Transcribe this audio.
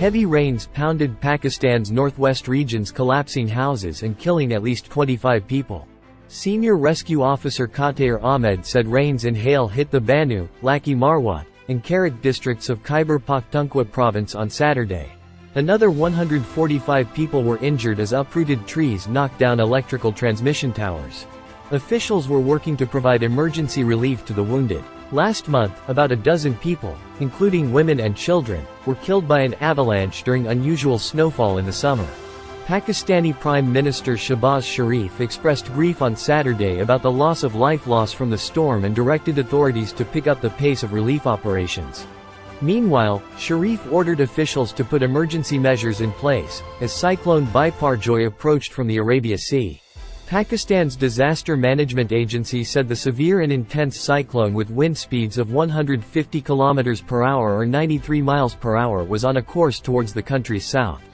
Heavy rains pounded Pakistan's northwest regions, collapsing houses and killing at least 25 people. Senior rescue officer Khatir Ahmed said rains and hail hit the Banu, Laki Marwat, and Karak districts of Khyber Pakhtunkhwa province on Saturday. Another 145 people were injured as uprooted trees knocked down electrical transmission towers. Officials were working to provide emergency relief to the wounded. Last month, about a dozen people, including women and children, were killed by an avalanche during unusual snowfall in the summer. Pakistani Prime Minister Shehbaz Sharif expressed grief on Saturday about the life loss from the storm and directed authorities to pick up the pace of relief operations. Meanwhile, Sharif ordered officials to put emergency measures in place, as Cyclone Biparjoy approached from the Arabia Sea. Pakistan's Disaster Management Agency said the severe and intense cyclone with wind speeds of 150 km/h or 93 miles per hour was on a course towards the country's south.